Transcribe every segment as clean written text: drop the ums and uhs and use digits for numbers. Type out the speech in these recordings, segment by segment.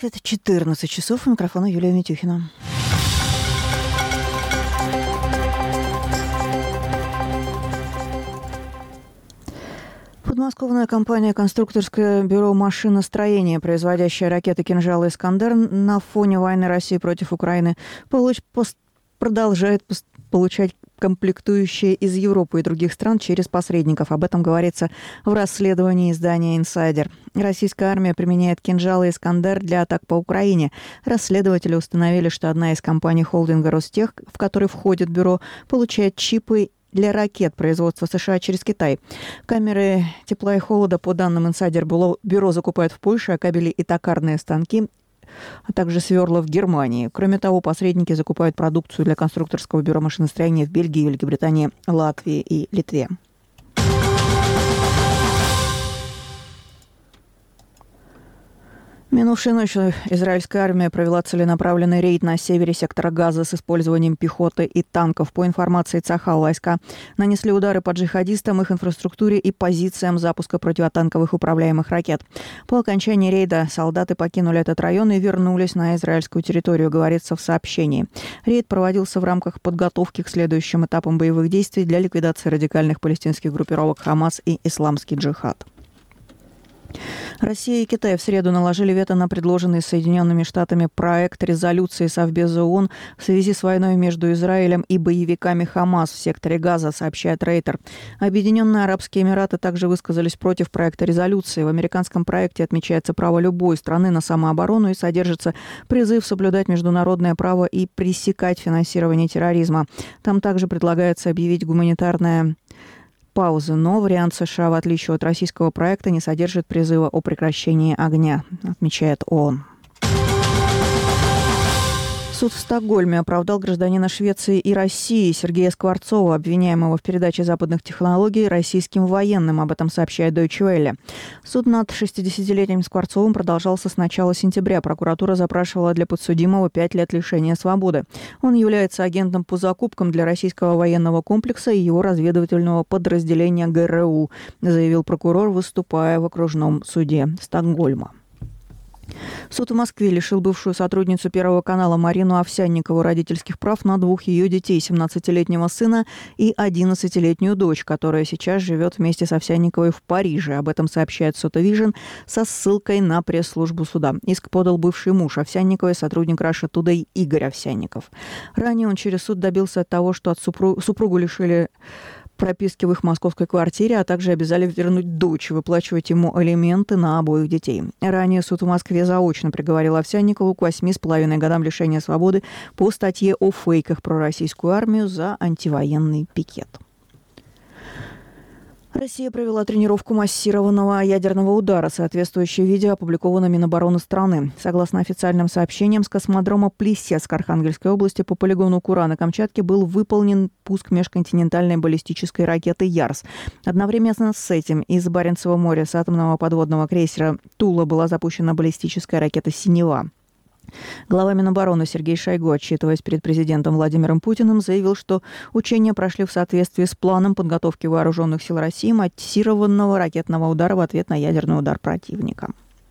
Это 14 часов. У микрофона Юлия Митюхина. Подмосковная компания «Конструкторское бюро машиностроения», производящая ракеты «Кинжал» и «Искандер», на фоне войны России против Украины продолжает получать комплектующие из Европы и других стран через посредников. Об этом говорится в расследовании издания «Инсайдер». Российская армия применяет «Кинжал» и «Искандер» для атак по Украине. Расследователи установили, что одна из компаний холдинга «Ростех», в который входит бюро, получает чипы для ракет производства США через Китай. Камеры тепла и холода, по данным «Инсайдер», бюро закупает в Польше, а кабели и токарные станки, а также сверла в Германии. Кроме того, посредники закупают продукцию для конструкторского бюро машиностроения в Бельгии, Великобритании, Латвии и Литве. Минувшей ночью израильская армия провела целенаправленный рейд на севере сектора Газа с использованием пехоты и танков. По информации Цахал, войска нанесли удары по джихадистам, их инфраструктуре и позициям запуска противотанковых управляемых ракет. По окончании рейда солдаты покинули этот район и вернулись на израильскую территорию, говорится в сообщении. Рейд проводился в рамках подготовки к следующим этапам боевых действий для ликвидации радикальных палестинских группировок «Хамас» и «Исламский джихад». Россия и Китай в среду наложили вето на предложенный Соединенными Штатами проект резолюции Совбеза ООН в связи с войной между Израилем и боевиками Хамас в секторе Газа, сообщает Рейтер. Объединенные Арабские Эмираты также высказались против проекта резолюции. В американском проекте отмечается право любой страны на самооборону и содержится призыв соблюдать международное право и пресекать финансирование терроризма. Там также предлагается объявить гуманитарное паузы, но вариант США, в отличие от российского проекта, не содержит призыва о прекращении огня, отмечает ООН. Суд в Стокгольме оправдал гражданина Швеции и России Сергея Скворцова, обвиняемого в передаче западных технологий российским военным. Об этом сообщает Deutsche Welle. Суд над 60-летним Скворцовым продолжался с начала сентября. Прокуратура запрашивала для подсудимого 5 лет лишения свободы. Он является агентом по закупкам для российского военного комплекса и его разведывательного подразделения ГРУ, заявил прокурор, выступая в окружном суде Стокгольма. Суд в Москве лишил бывшую сотрудницу Первого канала Марину Овсянникову родительских прав на 2 ее детей, 17-летнего сына и 11-летнюю дочь, которая сейчас живет вместе с Овсянниковой в Париже. Об этом сообщает Sotovision со ссылкой на пресс-службу суда. Иск подал бывший муж Овсянниковой, сотрудник Russia Today Игорь Овсянников. Ранее он через суд добился того, что от супругу лишили прописки в их московской квартире, а также обязали вернуть дочь, выплачивать ему алименты на обоих детей. Ранее суд в Москве заочно приговорил Овсянникову к 8,5 годам лишения свободы по статье о фейках про российскую армию за антивоенный пикет. Россия провела тренировку массированного ядерного удара. Соответствующее видео опубликовано Минобороны страны. Согласно официальным сообщениям, с космодрома Плесецк Архангельской области по полигону Кура на Камчатке был выполнен пуск межконтинентальной баллистической ракеты «Ярс». Одновременно с этим из Баренцева моря с атомного подводного крейсера «Тула» была запущена баллистическая ракета «Синева». Глава Минобороны Сергей Шойгу, отчитываясь перед президентом Владимиром Путиным, заявил, что учения прошли в соответствии с планом подготовки вооруженных сил России массированного ракетного удара в ответ на ядерный удар противника.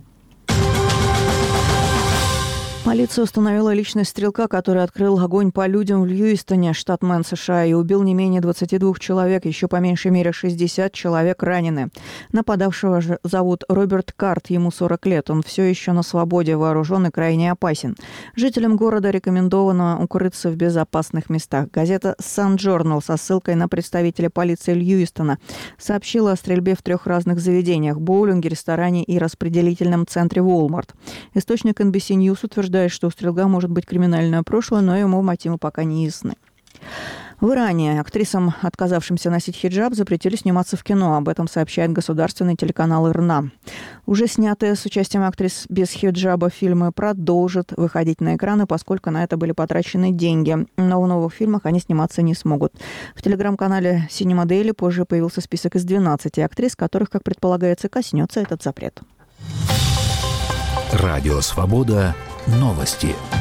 Полиция установила личность стрелка, который открыл огонь по людям в Льюистоне, штат Мэн, США, и убил не менее 22 человек, еще по меньшей мере 60 человек ранены. Нападавшего зовут Роберт Карт, ему 40 лет. Он все еще на свободе, вооружен и крайне опасен. Жителям города рекомендовано укрыться в безопасных местах. Газета Sun Journal со ссылкой на представителя полиции Льюистона сообщила о стрельбе в 3 разных заведениях – боулинге, ресторане и распределительном центре Walmart. Источник NBC News утверждает, что у стрелка может быть криминальное прошлое, но ему мотивы пока не ясны. В Иране актрисам, отказавшимся носить хиджаб, запретили сниматься в кино. Об этом сообщает государственный телеканал ИРНА. Уже снятые с участием актрис без хиджаба фильмы продолжат выходить на экраны, поскольку на это были потрачены деньги. Но в новых фильмах они сниматься не смогут. В телеграм-канале Cinema Daily позже появился список из 12 актрис, которых, как предполагается, коснется этот запрет. Радио «Свобода». Новости.